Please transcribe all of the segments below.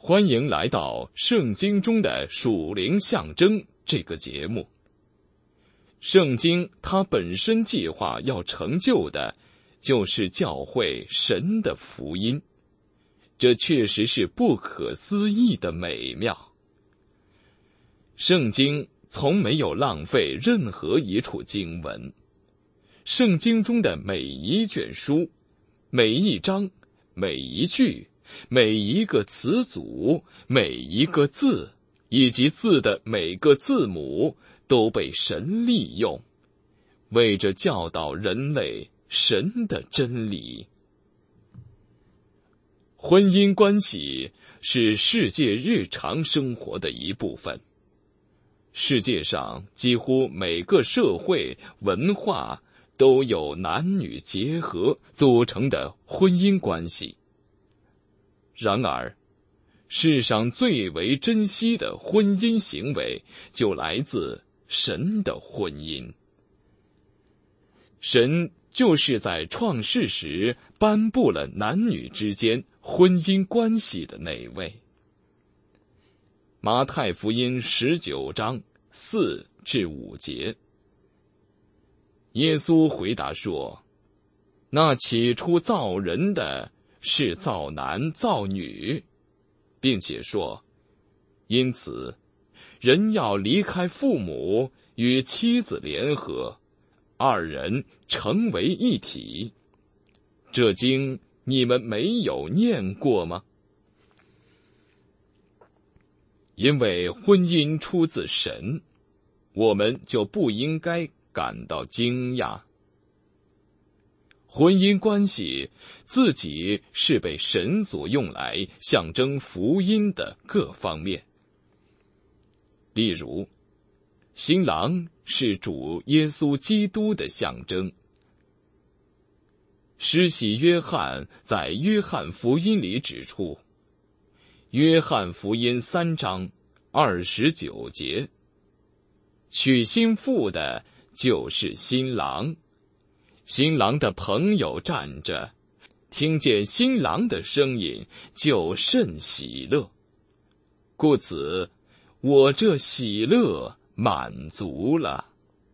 欢迎来到圣经中的属灵象征这个节目。圣经它本身计划要成就的，就是教会神的福音，这确实是不可思议的美妙。圣经从没有浪费任何一处经文，圣经中的每一卷书、每一章、每一句、每一个词组、每一个字，以及字的每个字母，都被神利用，为着教导人类神的真理。婚姻关系是世界日常生活的一部分。世界上几乎每个社会文化都有男女结合组成的婚姻关系。然而，世上最为珍惜的婚姻行为就来自神的婚姻。神就是在创世时颁布了男女之间婚姻关系的那位。马太福音19章4至5节，耶稣回答说：那起初造人的是造男造女，并且说，因此人要离开父母，与妻子联合，二人成为一体。这经你们没有念过吗？因为婚姻出自神，我们就不应该感到惊讶。婚姻关系自己是被神所用来象征福音的各方面。例如，新郎是主耶稣基督的象征。施洗约翰在约翰福音里指出，约翰福音3章29节，娶新妇的就是新郎，新郎的朋友站着，听见新郎的声音就甚喜乐，故此我这喜乐满足了。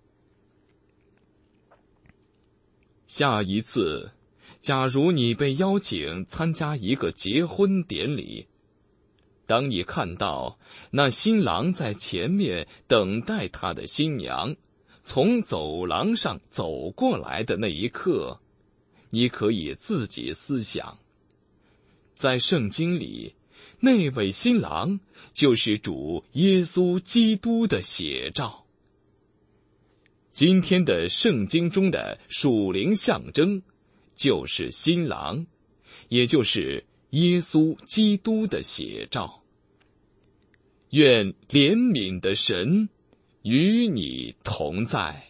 下一次，假如你被邀请参加一个结婚典礼，当你看到那新郎在前面等待他的新娘从走廊上走过来的那一刻，你可以自己思想，在圣经里，那位新郎就是主耶稣基督的写照。今天的圣经中的属灵象征就是新郎，也就是耶稣基督的写照。愿怜悯的神与你同在。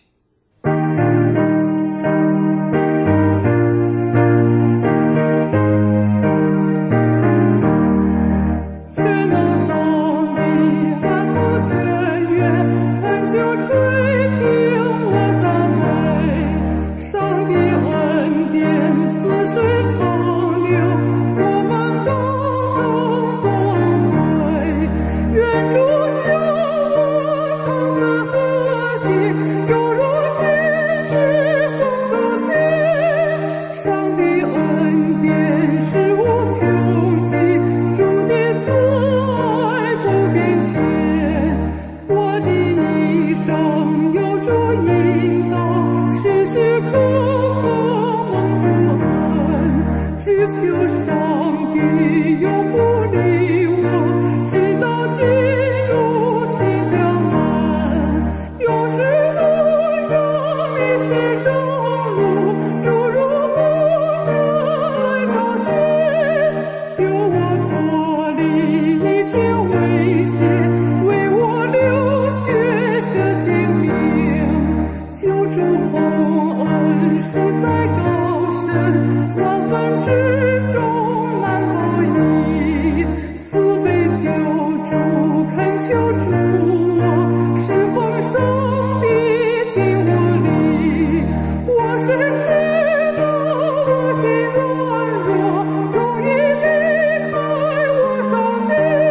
容易离开我手里。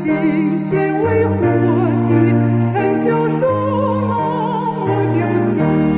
献为活祭，恳求属我有情。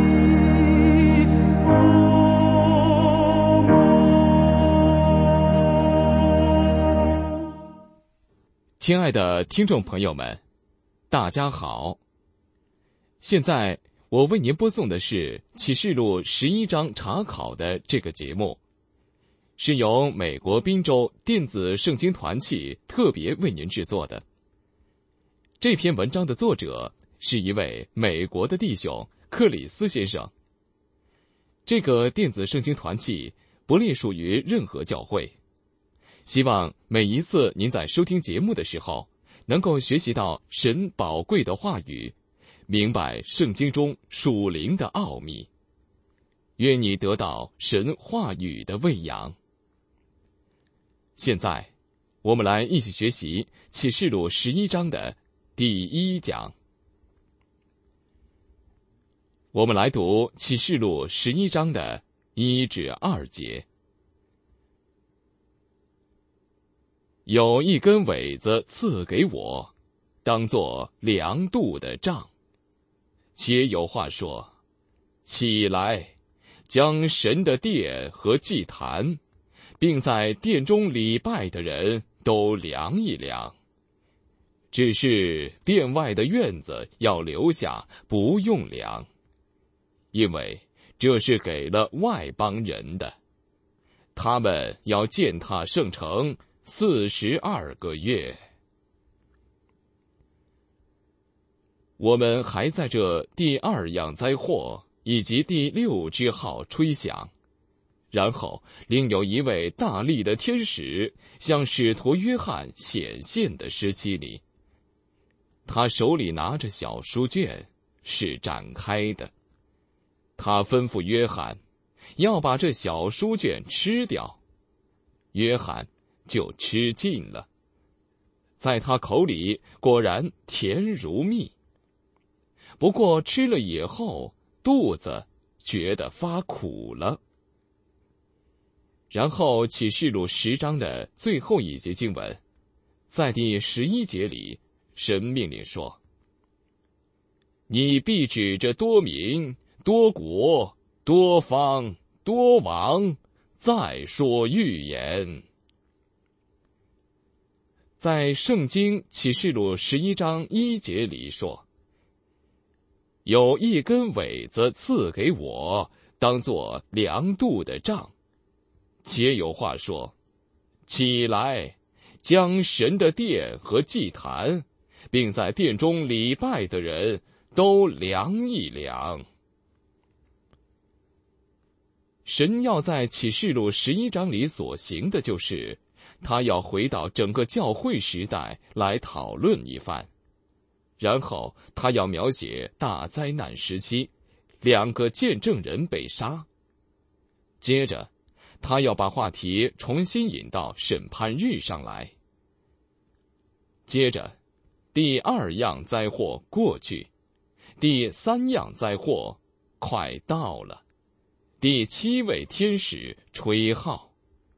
亲爱的听众朋友们，大家好。现在我为您播送的是启示录11章查考的这个节目，是由美国宾州电子圣经团契特别为您制作的。这篇文章的作者是一位美国的弟兄克里斯先生。这个电子圣经团契不隶属于任何教会，希望每一次您在收听节目的时候，能够学习到神宝贵的话语，明白圣经中属灵的奥秘。愿你得到神话语的喂养。现在，我们来一起学习启示录11章的第1讲。我们来读启示录11章的1至2节。有一根苇子赐给我，当作量度的杖。且有话说：起来，将神的殿和祭坛，并在殿中礼拜的人都量一量。只是殿外的院子要留下，不用量，因为这是给了外邦人的。他们要践踏圣城42个月。我们还在这第2样灾祸以及第6支号吹响，然后另有一位大力的天使向使徒约翰显现的时期里，他手里拿着小书卷，是展开的。他吩咐约翰要把这小书卷吃掉，约翰就吃尽了，在他口里果然甜如蜜。不过吃了以后，肚子觉得发苦了。然后启示录10章的最后一节经文，在第11节里，神命令说：你必指着多民、多国、多方、多王再说预言。在圣经启示录11章1节里说：有一根苇子赐给我，当作量度的杖。且有话说：起来，将神的殿和祭坛，并在殿中礼拜的人都量一量。神要在启示录11章里所行的，就是他要回到整个教会时代来讨论一番，然后他要描写大灾难时期2个见证人被杀，接着他要把话题重新引到审判日上来。接着第2样灾祸过去，第3样灾祸快到了，第7位天使吹号。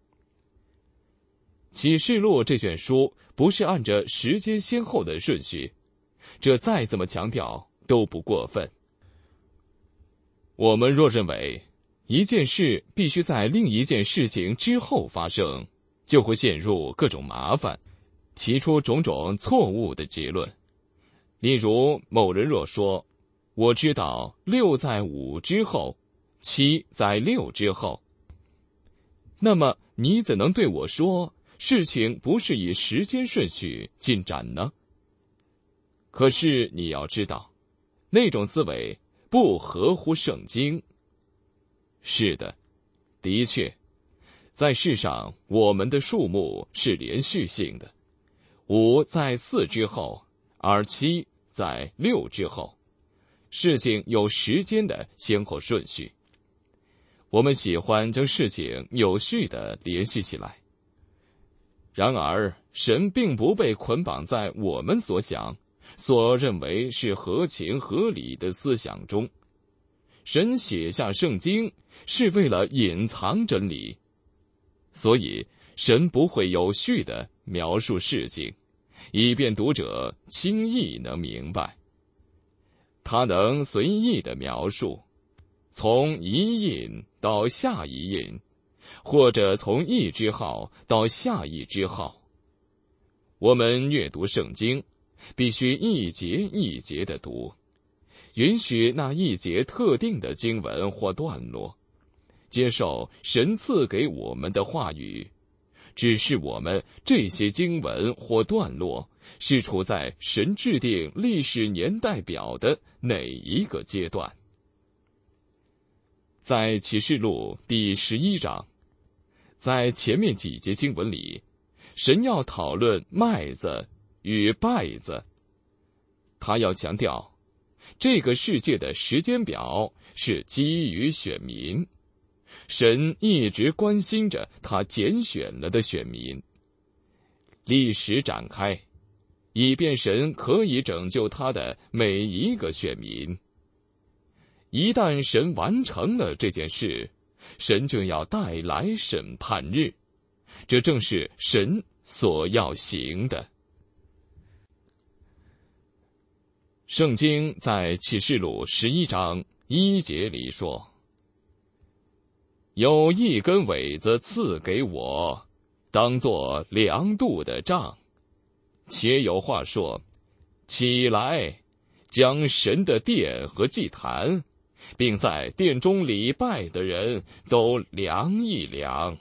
启示录这卷书不是按着时间先后的顺序，这再怎么强调都不过分。我们若认为一件事必须在另一件事情之后发生，就会陷入各种麻烦，提出种种错误的结论。例如某人若说：我知道6在5之后，7在6之后，那么你怎能对我说事情不是以时间顺序进展呢？可是你要知道，那种思维不合乎圣经。是的，的确，在世上我们的数目是连续性的，5在4之后，而7在6之后，事情有时间的先后顺序。我们喜欢将事情有序地联系起来。然而，神并不被捆绑在我们所想、所认为是合情合理的思想中。神写下圣经是为了隐藏真理，所以神不会有序地描述事情， 以便读者轻易能明白。他能随意地描述，从一印到下一印，或者从一支号到下一支号。我们阅读圣经，必须一节一节地读，允许那一节特定的经文或段落，接受神赐给我们的话语，指示我们这些经文或段落是处在神制定历史年代表的哪一个阶段。在启示录第11章，在前面几节经文里，神要讨论麦子与稗子，他要强调这个世界的时间表是基于选民，神一直关心着他拣选了的选民。历史展开，以便神可以拯救他的每一个选民。一旦神完成了这件事，神就要带来审判日，这正是神所要行的。圣经在启示录11章1节里说，有一根苇子赐给我，当作量度的杖，且有话说，起来，将神的殿和祭坛，并在殿中礼拜的人都量一量。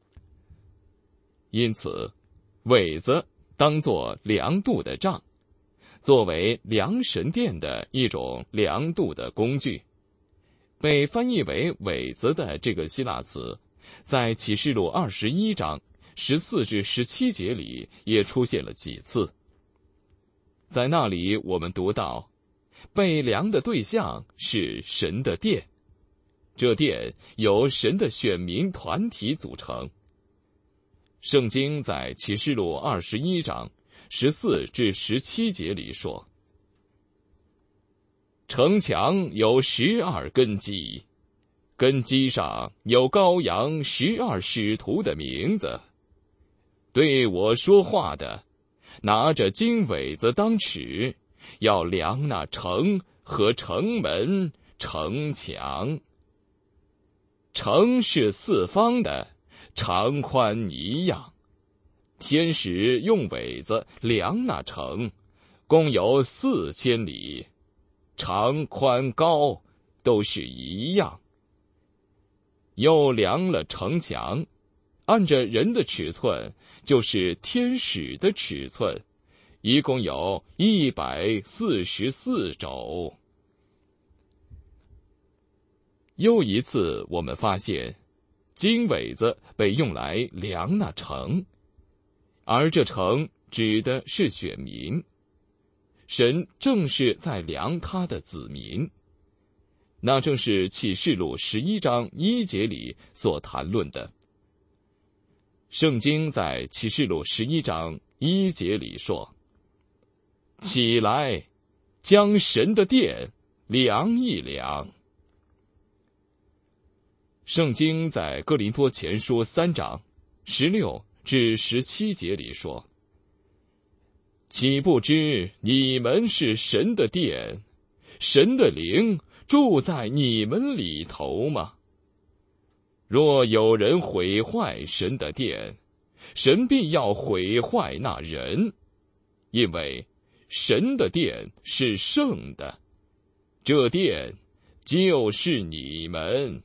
因此，苇子当作量度的杖，作为量神殿的一种量度的工具。被翻译为苇子的这个希腊词，在启示录21章14至17节里也出现了几次。在那里我们读到，被量的对象是神的殿，这殿由神的选民团体组成。圣经在启示录21章14至17节里说，城墙有12根基，根基上有羔羊12使徒的名字。对我说话的，拿着金苇子当尺，要量那城和城门、城墙。城是四方的，长宽一样。天使用苇子量那城，共有4000里，长宽高都是一样。又量了城墙，按着人的尺寸，就是天使的尺寸，一共有144肘。又一次我们发现，金苇子被用来量那城，而这城指的是选民，神正是在量他的子民。那正是启示录11章1节里所谈论的。圣经在启示录11章1节里说，起来，将神的殿量一量。圣经在哥林多前书3章16至17节里说，岂不知你们是神的殿，神的灵住在你们里头吗？若有人毁坏神的殿，神必要毁坏那人，因为神的殿是圣的，这殿就是你们。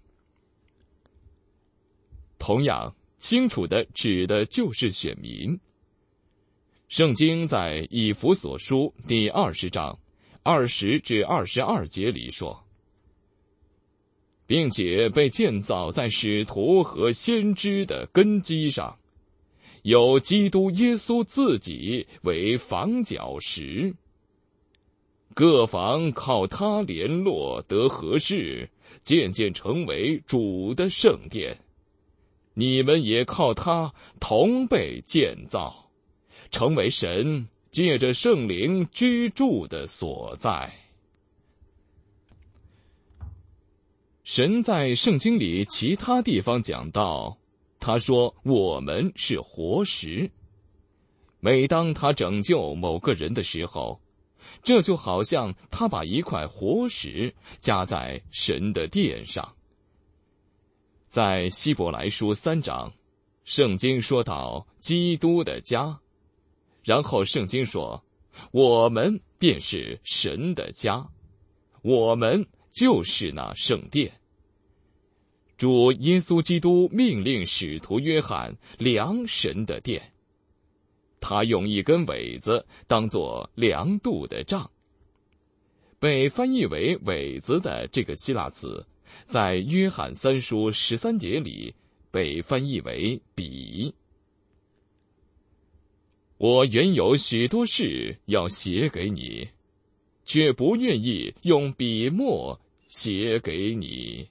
同样清楚地指的就是选民。圣经在以弗所书第20章20至22节里说，并且被建造在使徒和先知的根基上，有基督耶稣自己为房角石，各房靠他联络得合适，渐渐成为主的圣殿。你们也靠他同被建造，成为神借着圣灵居住的所在。神在圣经里其他地方讲到，他说我们是活石， 每当他拯救某个人的时候，这就好像他把一块活石加在神的殿上。在希伯来书3章，圣经说到基督的家，然后圣经说，我们便是神的家，我们就是那圣殿。主耶稣基督命令使徒约翰量神的殿，他用一根苇子当作量度的杖。被翻译为苇子的这个希腊词，在约翰3书13节里被翻译为笔。我原有许多事要写给你，却不愿意用笔墨写给你。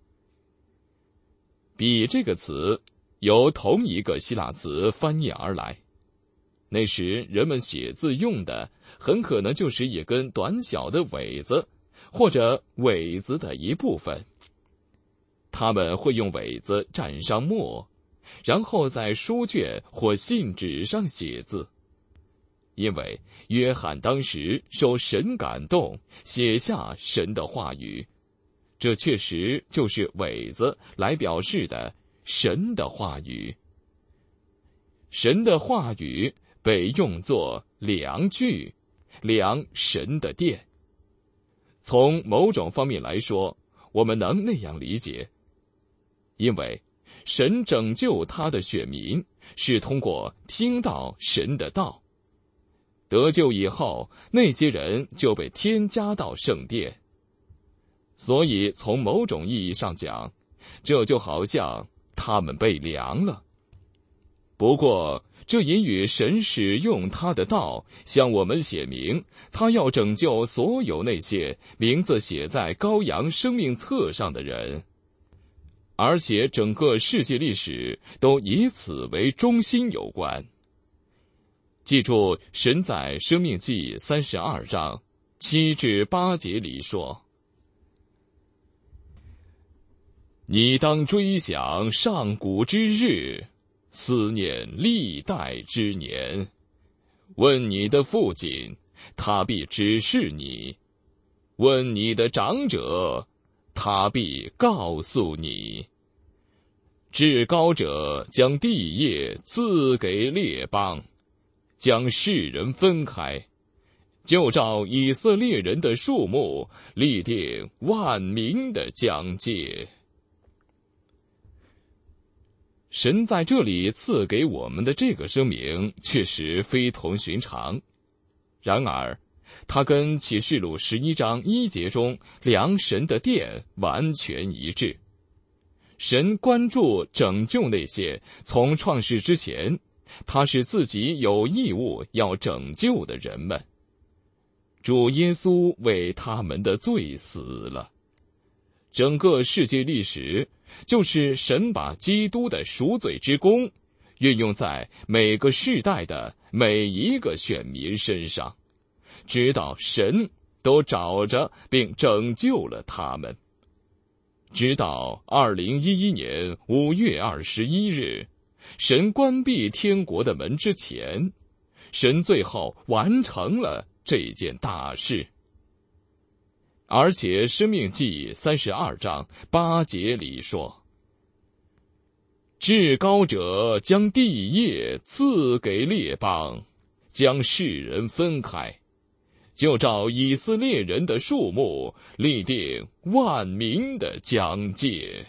笔这个词由同一个希腊词翻译而来，那时人们写字用的很可能就是一根短小的苇子，或者苇子的一部分。他们会用苇子蘸上墨，然后在书卷或信纸上写字。因为约翰当时受神感动，写下神的话语，这确实就是苇子来表示的神的话语。神的话语被用作量具，量神的殿。从某种方面来说，我们能那样理解，因为神拯救他的选民是通过听到神的道。得救以后，那些人就被添加到圣殿。所以从某种意义上讲，这就好像他们被量了。不过这也与神使用他的道向我们写明，他要拯救所有那些名字写在羔羊生命册上的人，而且整个世界历史都以此为中心有关。记住，神在申命记32章7至8节里说，你当追想上古之日，思念历代之年。问你的父亲，他必指示你；问你的长者，他必告诉你。至高者将地业赐给列邦，将世人分开，就照以色列人的数目立定万民的疆界。神在这里赐给我们的这个声明确实非同寻常，然而它跟启示录11章1节中量神的殿完全一致。神关注拯救那些从创世之前他是自己有义务要拯救的人们。主耶稣为他们的罪死了。整个世界历史就是神把基督的赎罪之功运用在每个世代的每一个选民身上，直到神都找着并拯救了他们。直到2011年5月21日，神关闭天国的门之前，神最后完成了这件大事。而且申命记32章8节里说，至高者将地业赐给列邦，将世人分开，就照以色列人的数目立定万民的疆界。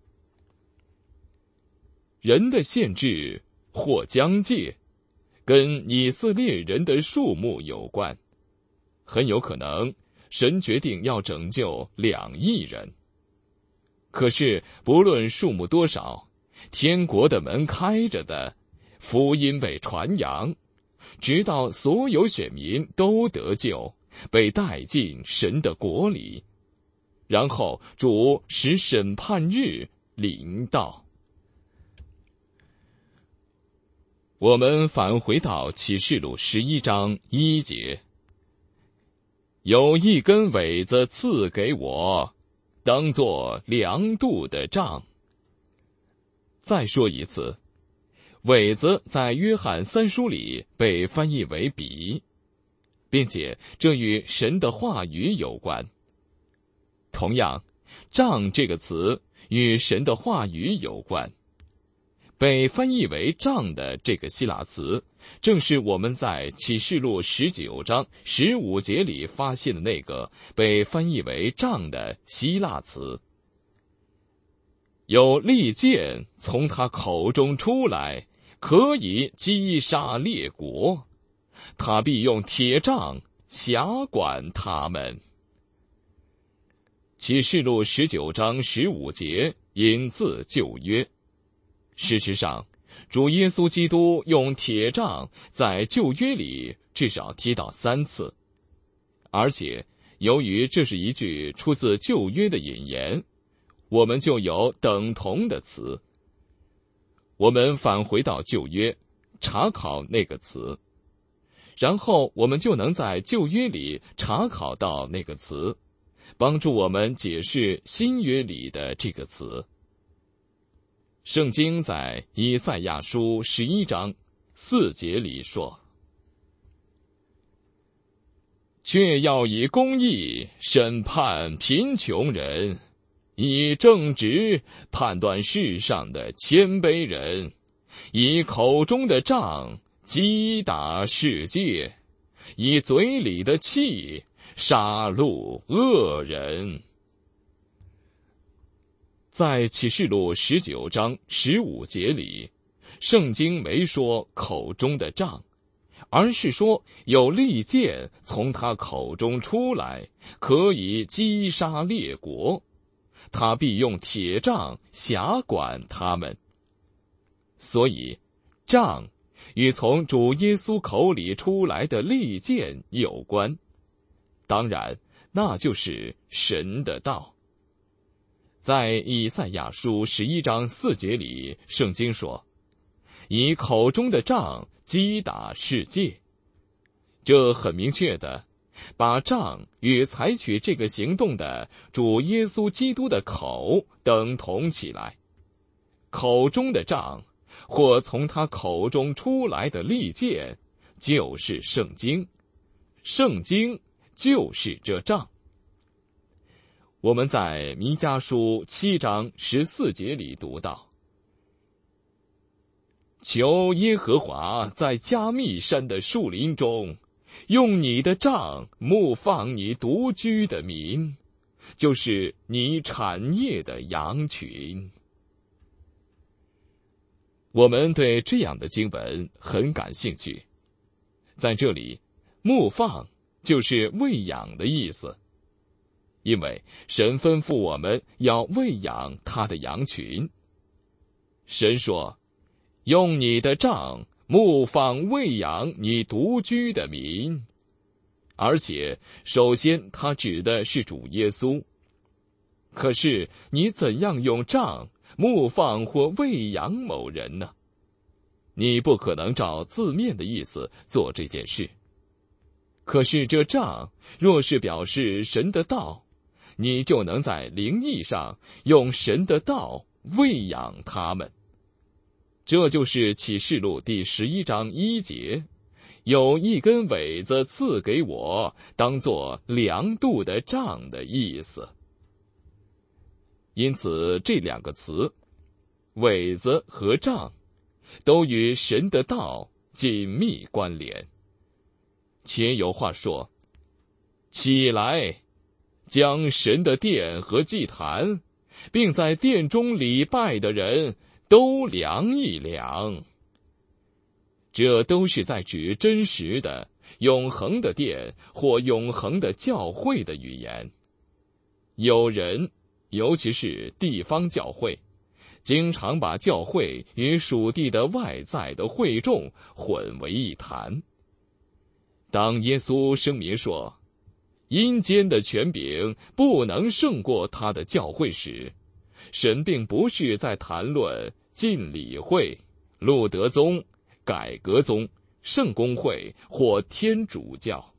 人的限制或疆界跟以色列人的数目有关，很有可能神决定要拯救2亿人。可是不论数目多少，天国的门开着的，福音被传扬，直到所有选民都得救，被带进神的国里，然后主使审判日临到。我们返回到启示录11章1节，有一根苇子赐给我，当作量度的杖。再说一次， 苇子在约翰3书里被翻译为笔，并且这与神的话语有关。同样，杖这个词与神的话语有关。被翻译为杖的这个希腊词，正是我们在启示录19章15节里发现的那个被翻译为杖的希腊词。有利剑从他口中出来，可以击杀列国，他必用铁杖辖管他们。启示录19章15节引自旧约。事实上，主耶稣基督用铁杖在旧约里至少提到3次，而且由于这是一句出自旧约的引言，我们就有等同的词。我们返回到旧约，查考那个词，然后我们就能在旧约里查考到那个词，帮助我们解释新约里的这个词。圣经在以赛亚书11章4节里说：却要以公义审判贫穷人，以正直判断世上的谦卑人，以口中的杖击打世界，以嘴里的气杀戮恶人。在启示录19章15节里，圣经没说口中的杖，而是说有利剑从他口中出来，可以击杀列国，他必用铁杖辖管他们。所以，杖与从主耶稣口里出来的利剑有关，当然，那就是神的道。在以赛亚书11章4节里，圣经说：以口中的杖击打世界。这很明确的把杖与采取这个行动的主耶稣基督的口等同起来。口中的杖，或从他口中出来的利剑，就是圣经，圣经就是这杖。我们在弥迦书7章14节里读到：求耶和华在加密山的树林中，用你的杖牧放你独居的民，就是你产业的羊群。我们对这样的经文很感兴趣。在这里，牧放就是喂养的意思，因为神吩咐我们要喂养他的羊群。神说：用你的杖牧放喂养你独居的民。而且首先他指的是主耶稣。可是你怎样用杖牧放或喂养某人呢？你不可能照字面的意思做这件事。可是这杖若是表示神的道，你就能在灵意上用神的道喂养他们。这就是启示录第11章1节，有一根苇子赐给我，当作量度的杖的意思。因此这2个词，苇子和杖，都与神的道紧密关联。且有话说：起来，将神的殿和祭坛，并在殿中礼拜的人都量一量。这都是在指真实的、永恒的殿或永恒的教会的语言。有人，尤其是地方教会，经常把教会与属地的外在的会众混为一谈。当耶稣声明说阴间的权柄不能胜过他的教会时，神并不是在谈论浸礼会、路德宗、改革宗、圣公会或天主教，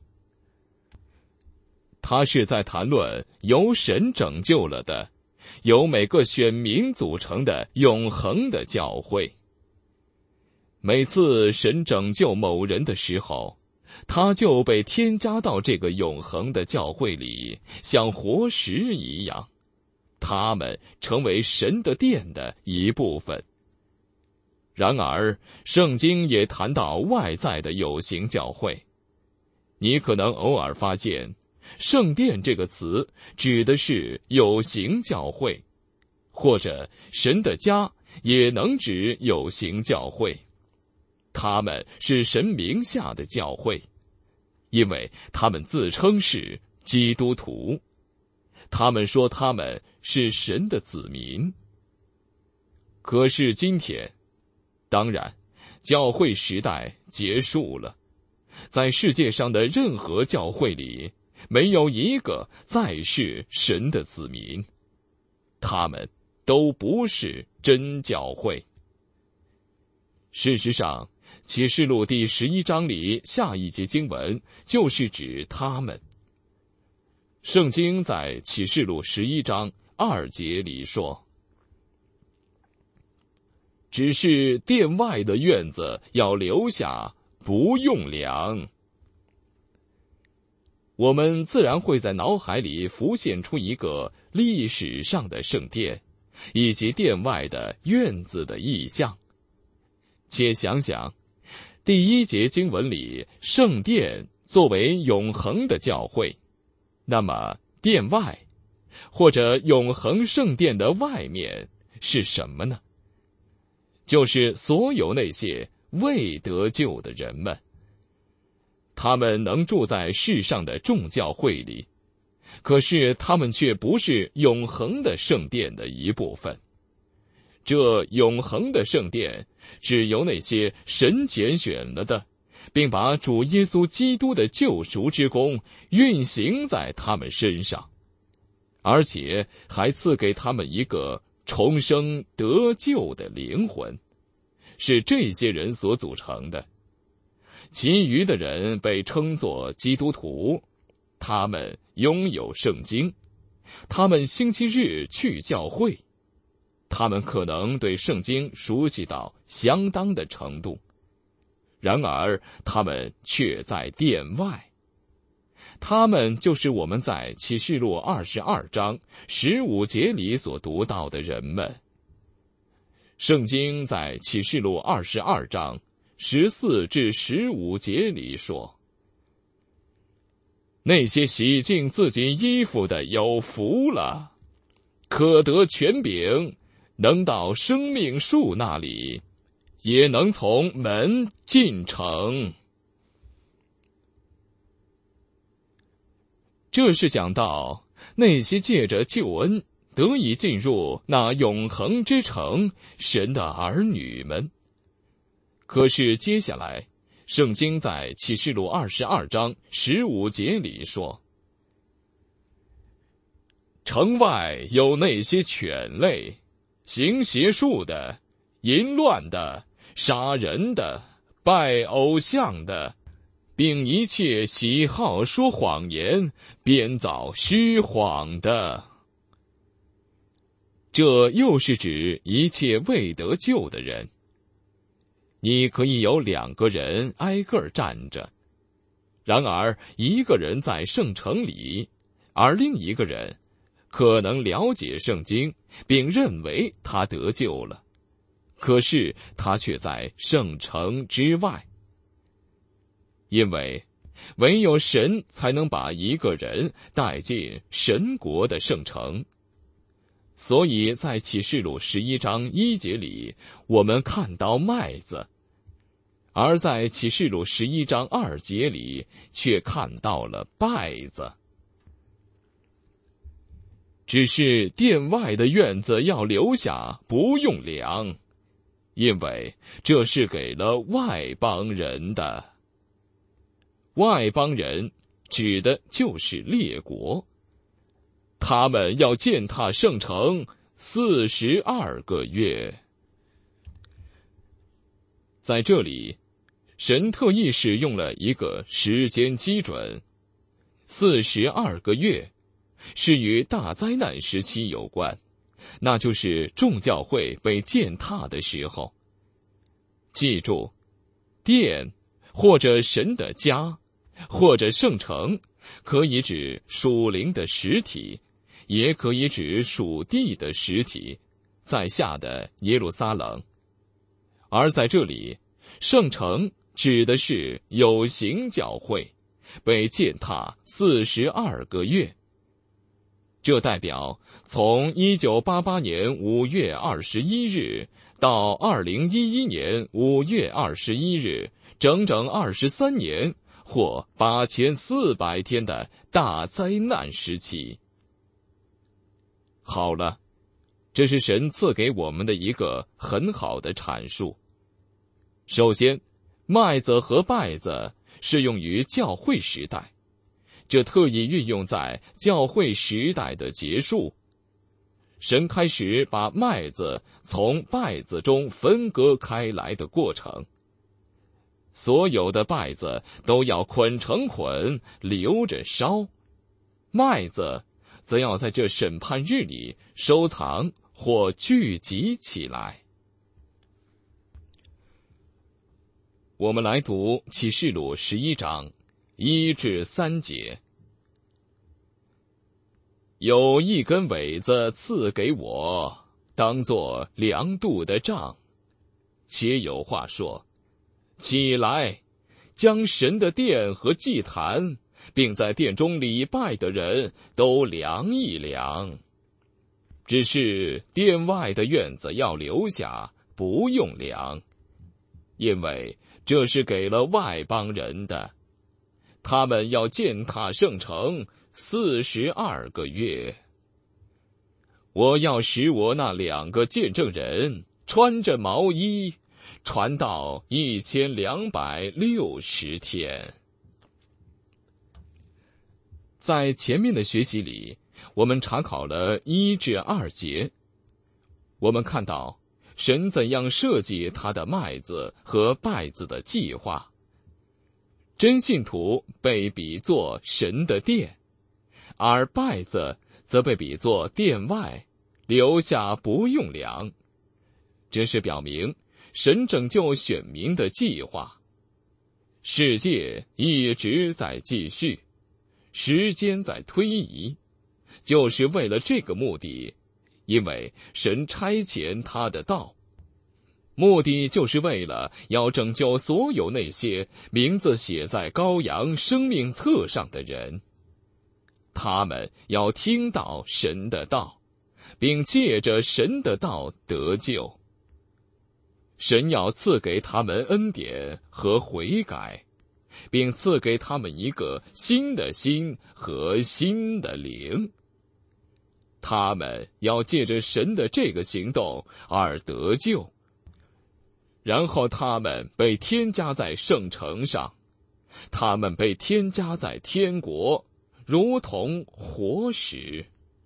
他是在谈论由神拯救了的，由每个选民组成的永恒的教会。 每次神拯救某人的时候，他就被添加到这个永恒的教会里，像活石一样，他们成为神的殿的一部分。然而，圣经也谈到外在的有形教会。你可能偶尔发现，圣殿这个词指的是有形教会，或者神的家也能指有形教会。他们是神名下的教会，因为他们自称是基督徒。他们说他们是神的子民。可是今天，当然，教会时代结束了，在世界上的任何教会里，没有一个再是神的子民，他们都不是真教会。事实上，启示录第11章里下一节经文就是指他们。圣经在启示录11章2节里说，只是殿外的院子要留下，不用量。我们自然会在脑海里浮现出一个历史上的圣殿，以及殿外的院子的意象。且想想，第1节经文里，圣殿作为永恒的教会，那么殿外，或者永恒圣殿的外面是什么呢？就是所有那些未得救的人们。他们能住在世上的众教会里，可是他们却不是永恒的圣殿的一部分。这永恒的圣殿只由那些神拣选了的，并把主耶稣基督的救赎之功运行在他们身上，而且还赐给他们一个重生得救的灵魂，是这些人所组成的。其余的人被称作基督徒，他们拥有圣经，他们星期日去教会，他们可能对圣经熟悉到相当的程度，然而他们却在殿外。他们就是我们在启示录22章15节里所读到的人们。圣经在启示录22章14至15节里说，那些洗净自己衣服的有福了，可得权柄，能到生命树那里，也能从门进城。这是讲到那些借着救恩得以进入那永恒之城神的儿女们。可是接下来，圣经在启示录22章15节里说，城外有那些犬类，行邪术的，淫乱的，杀人的，拜偶像的，并一切喜好说谎言，编造虚谎的。这又是指一切未得救的人。你可以有2个人挨个站着，然而一个人在圣城里，而另一个人可能了解圣经，并认为他得救了，可是他却在圣城之外。因为唯有神才能把一个人带进神国的圣城。所以在启示录11章1节里，我们看到麦子，而在启示录11章2节里却看到了稗子。只是殿外的院子要留下，不用量，因为这是给了外邦人的。外邦人指的就是列国，他们要践踏圣城42个月。在这里，神特意使用了一个时间基准，42个月，是与大灾难时期有关，那就是众教会被践踏的时候。 记住，殿或者神的家，或者圣城，可以指属灵的实体，也可以指属地的实体，在下的耶路撒冷。而在这里，圣城指的是有形教会，被践踏42个月。这代表从1988年5月21日到2011年5月21日，整整23年或8400天的大灾难时期。好了，这是神赐给我们的一个很好的阐述。首先，麦子和稗子适用于教会时代，这特意运用在教会时代的结束。神开始把麦子从稗子中分割开来的过程。所有的稗子都要捆成捆，留着烧，麦子则要在这审判日里收藏或聚集起来。我们来读启示录11章1至3节。有一根苇子赐给我，当作量度的杖，且有话说：起来，将神的殿和祭坛，并在殿中礼拜的人都量一量。只是殿外的院子要留下，不用量，因为这是给了外邦人的，他们要践踏圣城42个月。我要使我那2个见证人穿着毛衣，传到1260天。在前面的学习里，我们查考了1至2节，我们看到神怎样设计他的麦子和稗子的计划。真信徒被比作神的殿，而稗子则被比作殿外，留下不用量。这是表明神拯救选民的计划。世界一直在继续，时间在推移，就是为了这个目的，因为神差遣他的道，目的就是为了要拯救所有那些名字写在羔羊生命册上的人。他们要听到神的道，并借着神的道得救。神要赐给他们恩典和悔改，并赐给他们一个新的心和新的灵。他们要借着神的这个行动而得救，然后他们被添加在圣城上，他们被添加在天国，如同活石。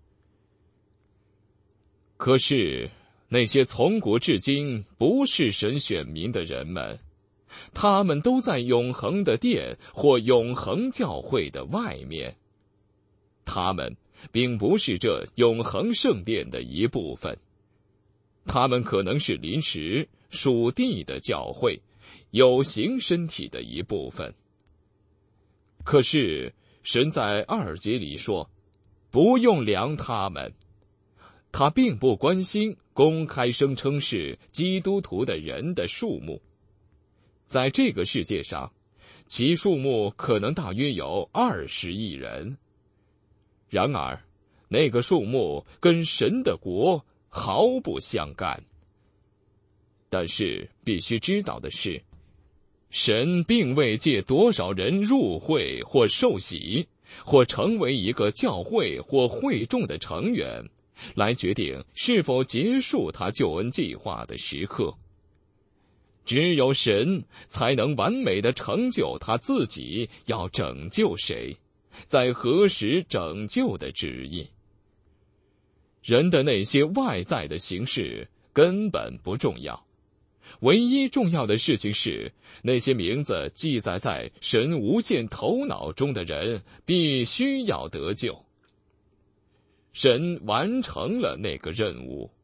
可是那些从古至今不是神选民的人们，他们都在永恒的殿或永恒教会的外面，他们并不是这永恒圣殿的一部分，他们可能是临时属地的教会，有形身体的一部分。可是神在2节里说，不用量他们，他并不关心公开声称是基督徒的人的数目。在这个世界上，其数目可能大约有20亿人。然而，那个数目跟神的国毫不相干。但是必须知道的是，神并未借多少人入会或受洗，或成为一个教会或会众的成员，来决定是否结束他救恩计划的时刻。只有神才能完美地成就他自己要拯救谁，在何时拯救的旨意。人的那些外在的形式根本不重要，唯一重要的事情是，那些名字记载在神无限头脑中的人必须要得救。神完成了那个任务，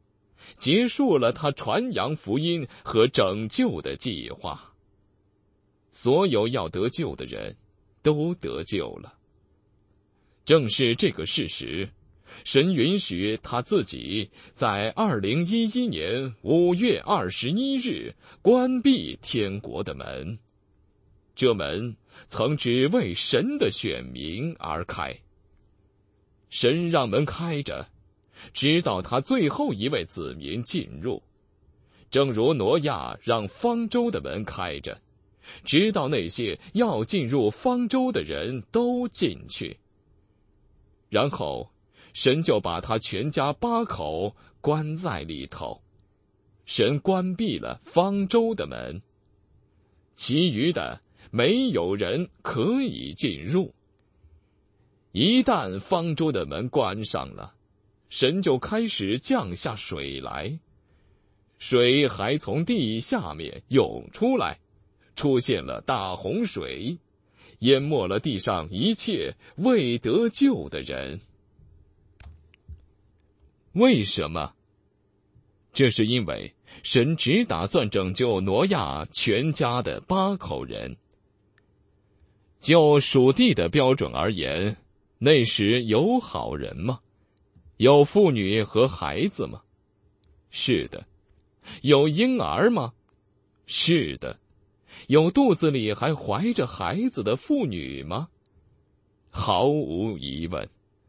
结束了他传扬福音和拯救的计划。所有要得救的人都得救了。正是这个事实，神允许他自己在2011年5月21日关闭天国的门。这门曾只为神的选民而开。神让门开着，直到他最后一位子民进入，正如挪亚让方舟的门开着，直到那些要进入方舟的人都进去。然后神就把他全家8口关在里头。神关闭了方舟的门，其余的没有人可以进入。一旦方舟的门关上了，神就开始降下水来，水还从地下面涌出来，出现了大洪水，淹没了地上一切未得救的人。为什么？这是因为神只打算拯救挪亚全家的8口人。就属地的标准而言，那时有好人吗？有妇女和孩子吗？是的。有婴儿吗？是的。有肚子里还怀着孩子的妇女吗？毫无疑问。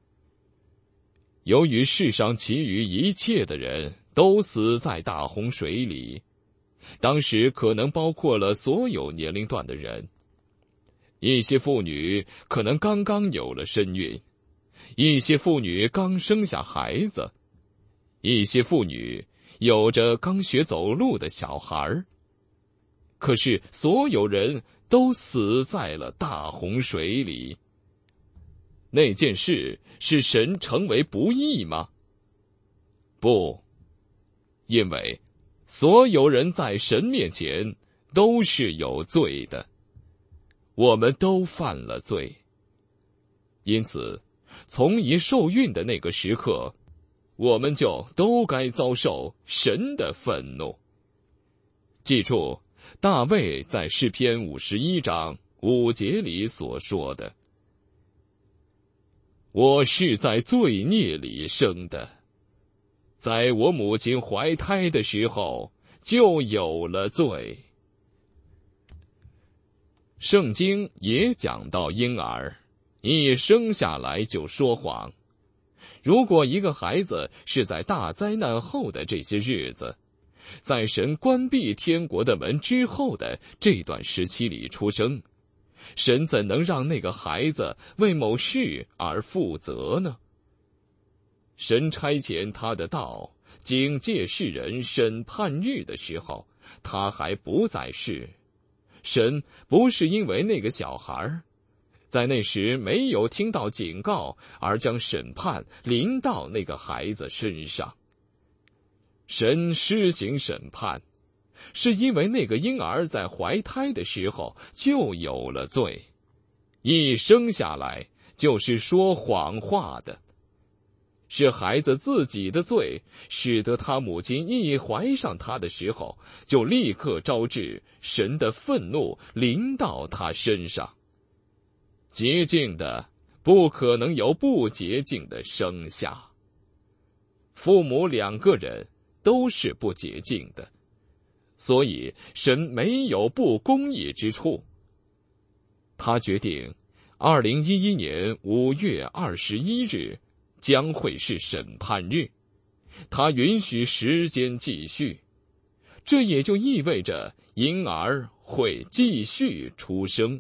由于世上其余一切的人都死在大洪水里，当时可能包括了所有年龄段的人。一些妇女可能刚刚有了身孕，一些妇女刚生下孩子，一些妇女有着刚学走路的小孩。可是所有人都死在了大洪水里。那件事是神成为不义吗？不，因为所有人在神面前都是有罪的，我们都犯了罪。因此，从一受孕的那个时刻，我们就都该遭受神的愤怒。记住大卫在诗篇51章5节里所说的：我是在罪孽里生的，在我母亲怀胎的时候就有了罪。圣经也讲到婴儿一生下来就说谎。如果一个孩子是在大灾难后的这些日子，在神关闭天国的门之后的这段时期里出生，神怎能让那个孩子为某事而负责呢？神差遣他的道，警戒世人审判日的时候，他还不在世。神不是因为那个小孩在那时没有听到警告而将审判临到那个孩子身上。神施行审判，是因为那个婴儿在怀胎的时候就有了罪，一生下来就是说谎话的。是孩子自己的罪，使得他母亲一怀上他的时候，就立刻招致神的愤怒临到他身上。洁净的不可能由不洁净的生下。父母2个人都是不洁净的，所以神没有不公义之处。他决定2011年5月21日将会是审判日，他允许时间继续，这也就意味着婴儿会继续出生。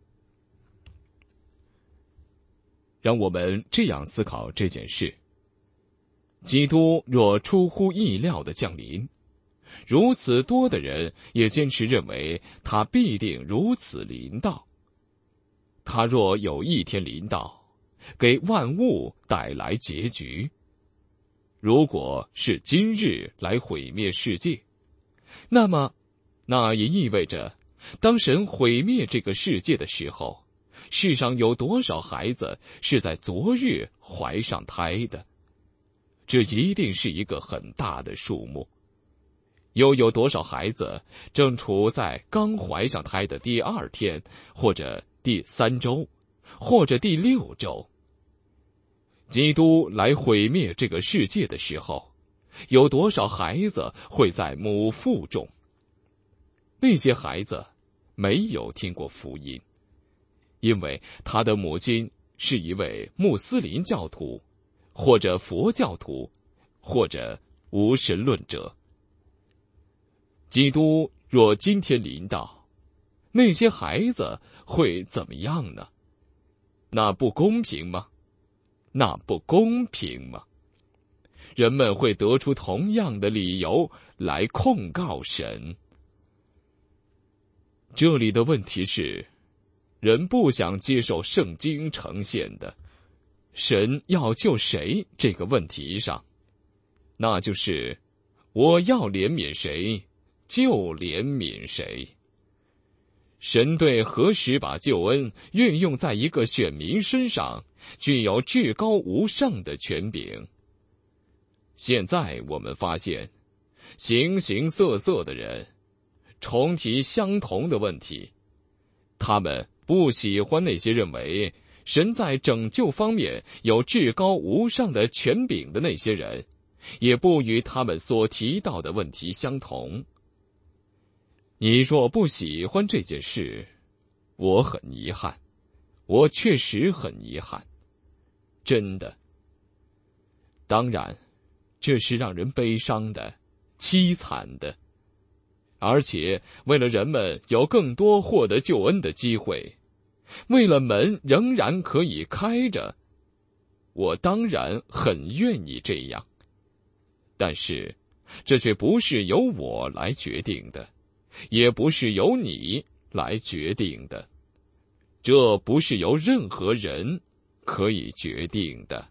让我们这样思考这件事：基督若出乎意料的降临，如此多的人也坚持认为他必定如此临到。他若有一天临到，给万物带来结局，如果是今日来毁灭世界，那么那也意味着当神毁灭这个世界的时候，世上有多少孩子是在昨日怀上胎的？ 这一定是一个很大的数目。又有多少孩子正处在刚怀上胎的第2天，或者第3周，或者第6周？基督来毁灭这个世界的时候，有多少孩子会在母腹中？那些孩子没有听过福音，因为他的母亲是一位穆斯林教徒，或者佛教徒，或者无神论者。基督若今天临到，那些孩子会怎么样呢？那不公平吗？那不公平吗？人们会得出同样的理由来控告神。这里的问题是，人不想接受圣经呈现的神要救谁这个问题上，那就是我要怜悯谁就怜悯谁。神对何时把救恩运用在一个选民身上，具有至高无上的权柄。现在我们发现，形形色色的人重提相同的问题，他们不喜欢那些认为神在拯救方面有至高无上的权柄的那些人，也不与他们所提到的问题相同。你若不喜欢这件事，我很遗憾，我确实很遗憾，真的。当然，这是让人悲伤的、凄惨的，而且为了人们有更多获得救恩的机会，为了门仍然可以开着，我当然很愿意这样。但是，这却不是由我来决定的，也不是由你来决定的，这不是由任何人可以决定的。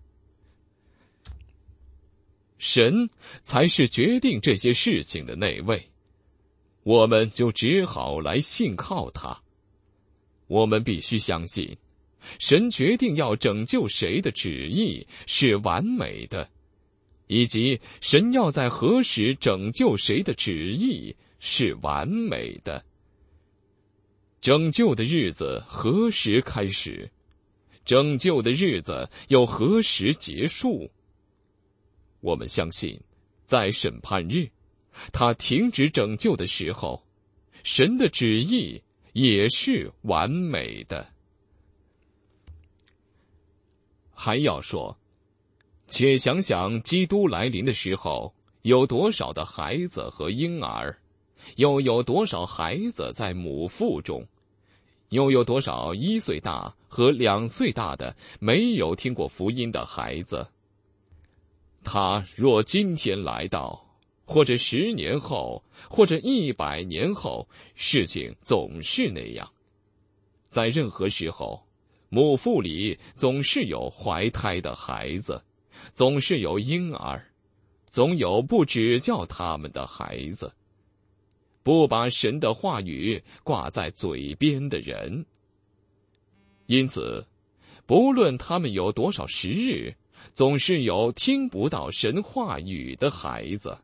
神才是决定这些事情的那位，我们就只好来信靠他。我们必须相信，神决定要拯救谁的旨意是完美的，以及神要在何时拯救谁的旨意是完美的。拯救的日子何时开始？拯救的日子又何时结束？我们相信，在审判日，他停止拯救的时候，神的旨意也是完美的。还要说，且想想基督来临的时候，有多少的孩子和婴儿，又有多少孩子在母腹中，又有多少1岁大和2岁大的没有听过福音的孩子。他若今天来到，或者10年后，或者100年后，事情总是那样。在任何时候，母腹里总是有怀胎的孩子，总是有婴儿，总有不指教他们的孩子，不把神的话语挂在嘴边的人。因此，不论他们有多少时日，总是有听不到神话语的孩子。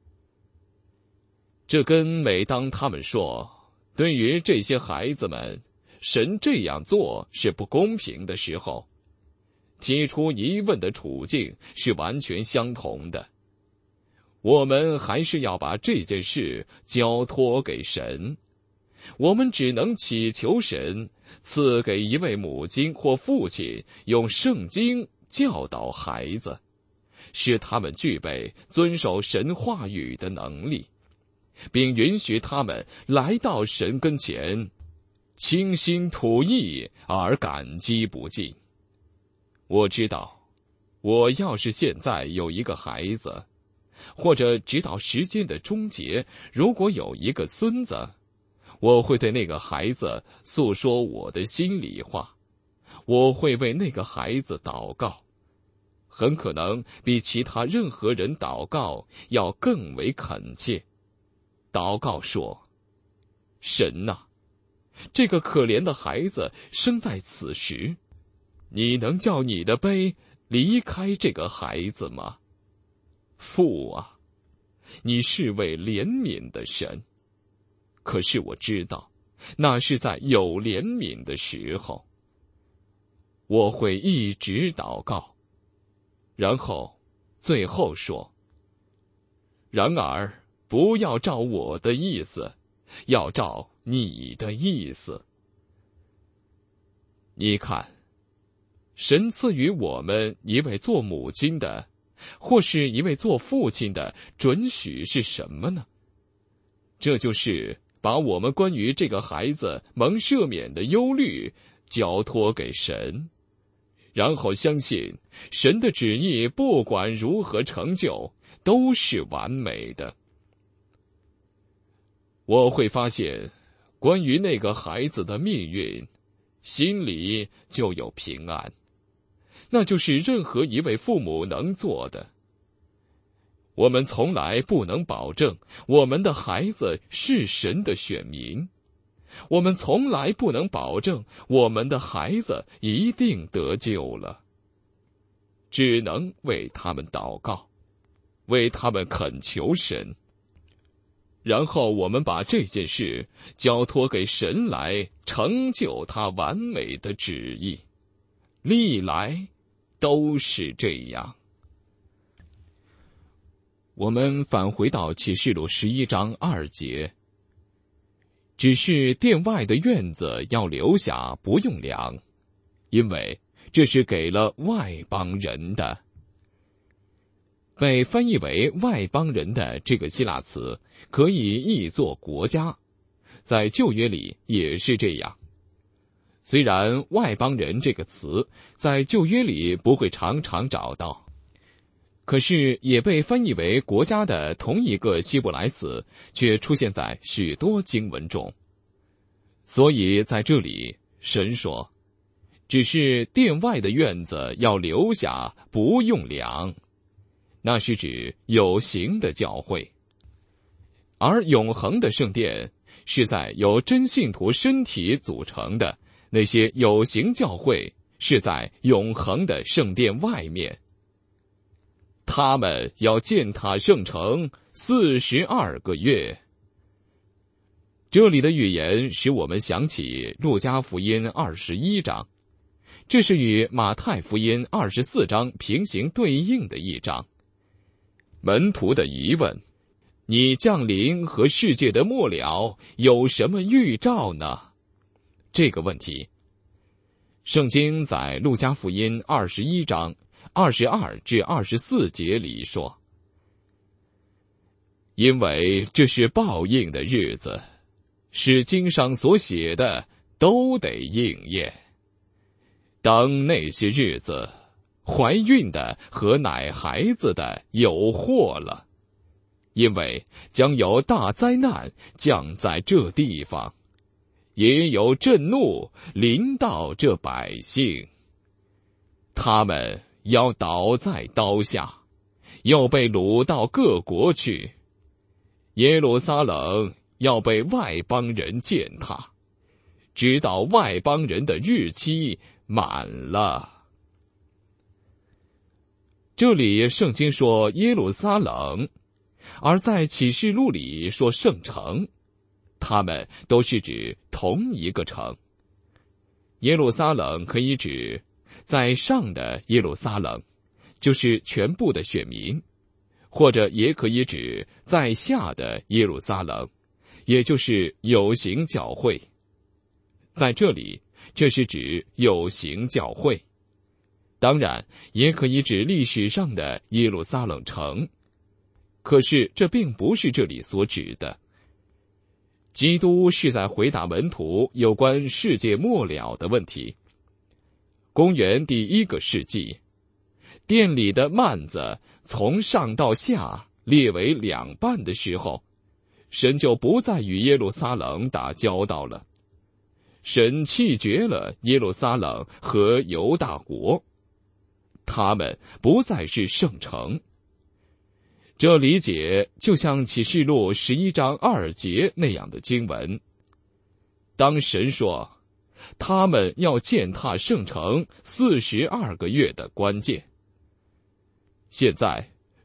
这跟每当他们说，对于这些孩子们，神这样做是不公平的时候，提出疑问的处境是完全相同的。我们还是要把这件事交托给神，我们只能祈求神赐给一位母亲或父亲用圣经教导孩子，使他们具备遵守神话语的能力，并允许他们来到神跟前，倾心吐意而感激不尽。我知道，我要是现在有一个孩子，或者直到时间的终结，如果有一个孙子，我会对那个孩子诉说我的心里话，我会为那个孩子祷告，很可能比其他任何人祷告要更为恳切。祷告说：神哪，这个可怜的孩子生在此时，你能叫你的悲离开这个孩子吗？ 父啊，你是位怜悯的神，可是我知道，那是在有怜悯的时候。我会一直祷告，然后最后说，然而不要照我的意思，要照你的意思。你看，神赐予我们一位做母亲的，或是一位做父亲的准许是什么呢？这就是把我们关于这个孩子蒙赦免的忧虑交托给神，然后相信神的旨意不管如何成就，都是完美的。我会发现，关于那个孩子的命运，心里就有平安，那就是任何一位父母能做的。我们从来不能保证我们的孩子是神的选民，我们从来不能保证我们的孩子一定得救了，只能为他们祷告，为他们恳求神，然后我们把这件事交托给神来成就他完美的旨意，历来都是这样。我们返回到启示录11章2节，只是殿外的院子要留下，不用量，因为这是给了外邦人的。被翻译为外邦人的这个希腊词可以译作国家，在旧约里也是这样。虽然外邦人这个词在旧约里不会常常找到，可是也被翻译为国家的同一个希伯来词却出现在许多经文中。所以在这里神说，只是殿外的院子要留下，不用量，那是指有形的教会，而永恒的圣殿是在由真信徒身体组成的，那些有形教会是在永恒的圣殿外面。他们要建塔圣城42个月。这里的预言使我们想起路加福音21章，这是与马太福音24章平行对应的一章。门徒的疑问，你降临和世界的末了有什么预兆呢？这个问题，圣经在路加福音21章22至24节里说，因为这是报应的日子，使经上所写的都得应验。当那些日子，怀孕的和奶孩子的有祸了，因为将有大灾难降在这地方，也有震怒临到这百姓，他们要倒在刀下，要被掳到各国去。耶路撒冷要被外邦人践踏，直到外邦人的日期满了。这里圣经说耶路撒冷，而在启示录里说圣城，它们都是指同一个城。耶路撒冷可以指在上的耶路撒冷，就是全部的选民，或者也可以指在下的耶路撒冷，也就是有形教会。在这里，这是指有形教会，当然也可以指历史上的耶路撒冷城，可是这并不是这里所指的。基督是在回答门徒有关世界末了的问题。公元第1个世纪，殿里的幔子从上到下裂为两半的时候，神就不再与耶路撒冷打交道了。神弃绝了耶路撒冷和犹大国，他们不再是圣城。这理解就像启示录11章2节那样的经文。当神说他们要践踏圣城42个月的关键，现在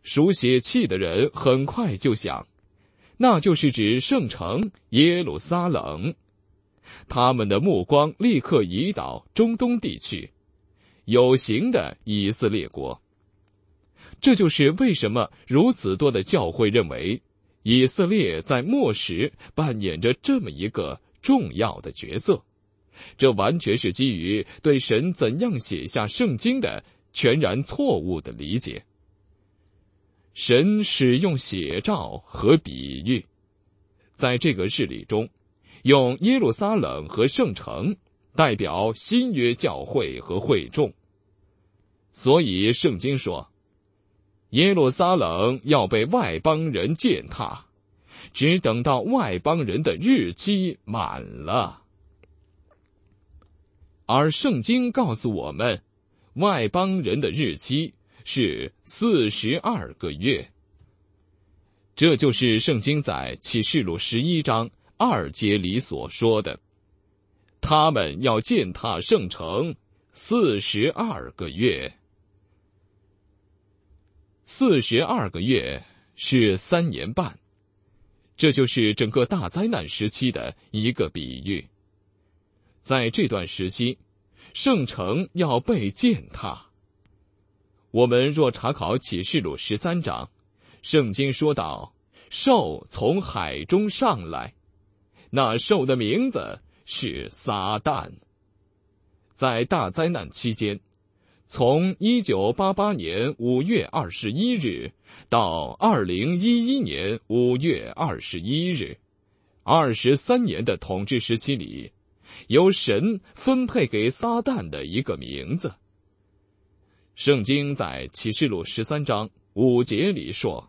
书写器的人很快就想，那就是指圣城耶路撒冷。他们的目光立刻移到中东地区，有形的以色列国。这就是为什么如此多的教会认为以色列在末时扮演着这么一个重要的角色。这完全是基于对神怎样写下圣经的全然错误的理解。神使用写照和比喻，在这个事例中，用耶路撒冷和圣城代表新约教会和会众。所以圣经说，耶路撒冷要被外邦人践踏，只等到外邦人的日期满了。而圣经告诉我们，外邦人的日期是42个月。这就是圣经在启示录11章2节里所说的，他们要践踏圣城42个月。42个月是3年半，这就是整个大灾难时期的一个比喻。在这段时期，圣城要被践踏。我们若查考启示录13章，圣经说到，兽从海中上来，那兽的名字是撒旦。在大灾难期间，从1988年5月21日到2011年5月21日，23年的统治时期里，由神分配给撒旦的一个名字。圣经在启示录13章5节里说，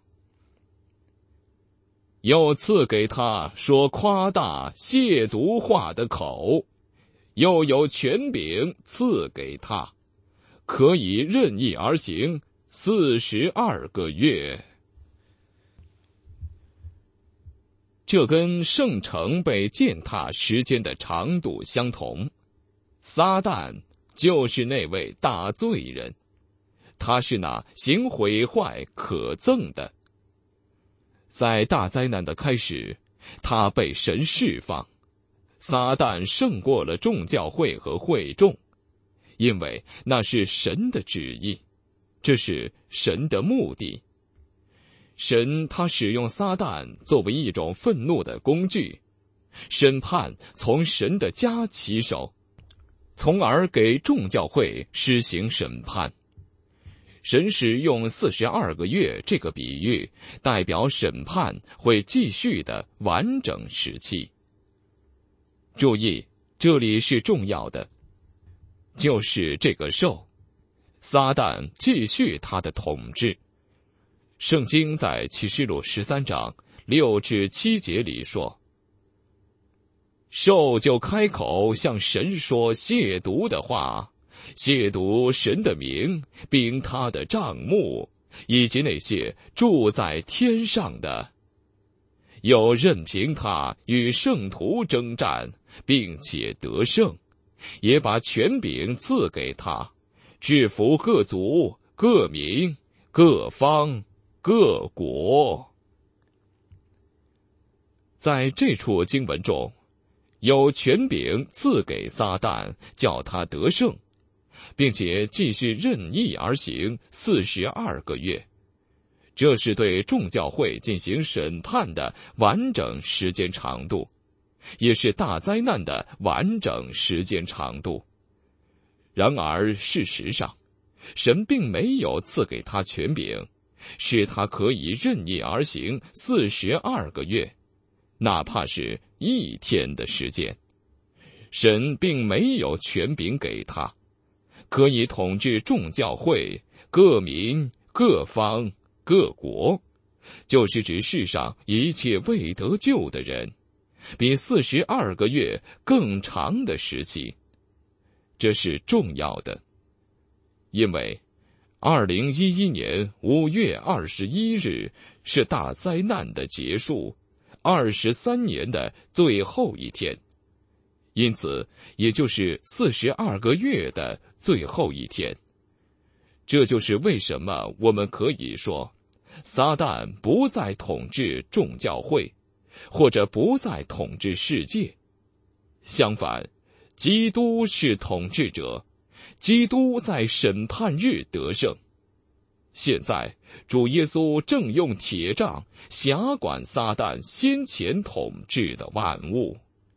又赐给他说夸大亵渎话的口，又有权柄赐给他，可以任意而行42个月。这跟圣城被践踏时间的长度相同。撒旦就是那位大罪人，他是那行毁坏可憎的。在大灾难的开始，他被神释放，撒旦胜过了众教会和会众，因为那是神的旨意，这是神的目的。神他使用撒旦作为一种愤怒的工具，审判从神的家起手，从而给众教会施行审判。神使用42个月这个比喻，代表审判会继续的完整时期。注意，这里是重要的，就是这个兽，撒旦继续他的统治。圣经在启示录13章6至7节里说，兽就开口向神说亵渎的话，亵渎神的名，并他的帐幕，以及那些住在天上的，又任凭他与圣徒征战，并且得胜，也把权柄赐给他，制服各族、各民、各方、各国。在这处经文中，有权柄赐给撒旦，叫他得胜，并且继续任意而行42个月。这是对众教会进行审判的完整时间长度，也是大灾难的完整时间长度。然而事实上，神并没有赐给他权柄，使他可以任意而行42个月，哪怕是1天的时间。神并没有权柄给他，可以统治众教会、各民、各方、各国，就是指世上一切未得救的人，比42个月更长的时期。这是重要的，因为2011年5月21日是大灾难的结束，23年的最后一天，因此也就是42个月的最后一天。这就是为什么我们可以说， 撒旦不再统治众教会，或者不再统治世界。相反，基督是统治者，基督在审判日得胜。现在，主耶稣正用铁杖辖管撒旦先前统治的万物。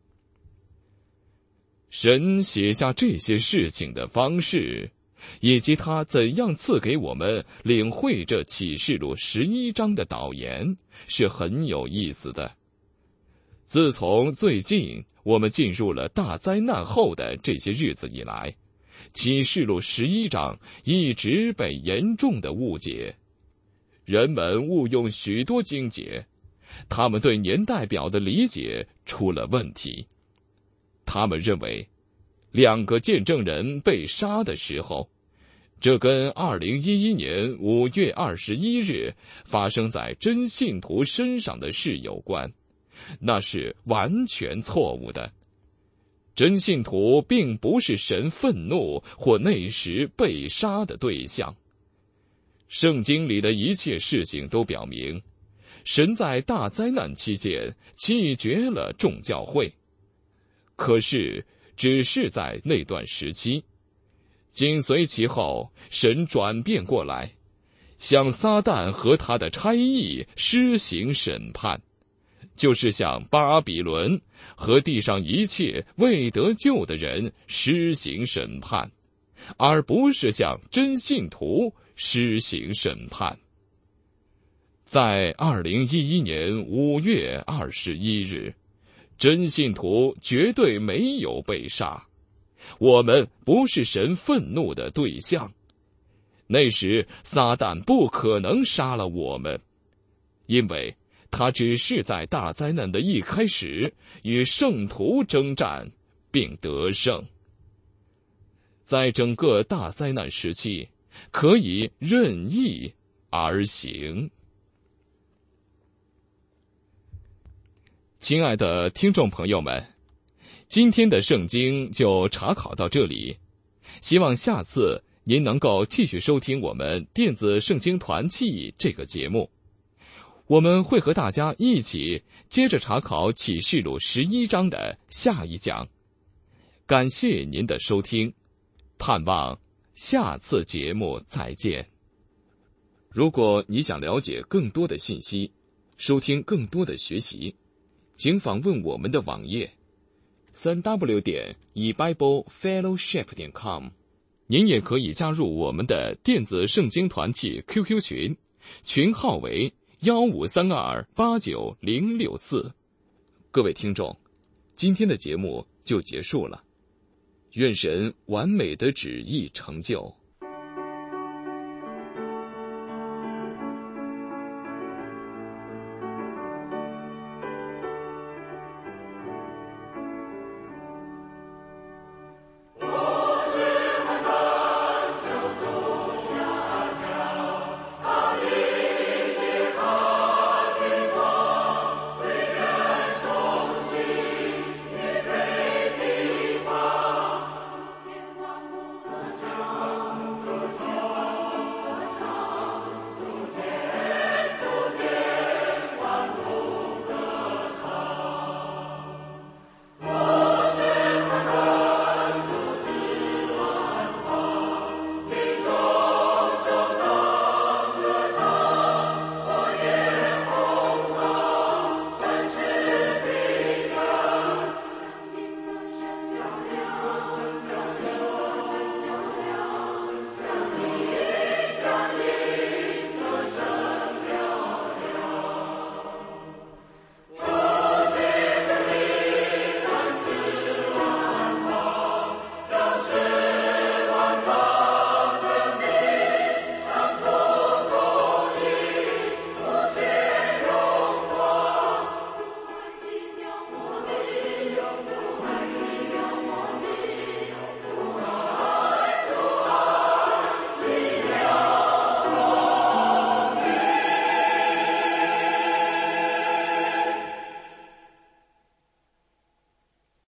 神写下这些事情的方式，以及他怎样赐给我们领会这启示录11章的导言，是很有意思的。自从最近我们进入了大灾难后的这些日子以来，启示录11章一直被严重的误解。人们误用许多经节，他们对年代表的理解出了问题。他们认为2个见证人被杀的时候，这跟2011年5月21日发生在真信徒身上的事有关，那是完全错误的。真信徒并不是神愤怒或那时被杀的对象。圣经里的一切事情都表明，神在大灾难期间弃绝了众教会。可是只是在那段时期，紧随其后，神转变过来，向撒旦和他的差役施行审判，就是向巴比伦和地上一切未得救的人施行审判，而不是向真信徒施行审判。在2011年5月21日，真信徒绝对没有被杀，我们不是神愤怒的对象。那时撒旦不可能杀了我们，因为他只是在大灾难的一开始与圣徒征战并得胜。在整个大灾难时期，可以任意而行。亲爱的听众朋友们，今天的圣经就查考到这里，希望下次您能够继续收听我们电子圣经团契这个节目。我们会和大家一起接着查考启示录11章的下一讲。感谢您的收听，盼望下次节目再见。如果你想了解更多的信息，收听更多的学习，请访问我们的网页 3w.ebiblefellowship.com。 您也可以加入我们的电子圣经团契 QQ 群，群号为153289064。各位听众，今天的节目就结束了，愿神完美的旨意成就。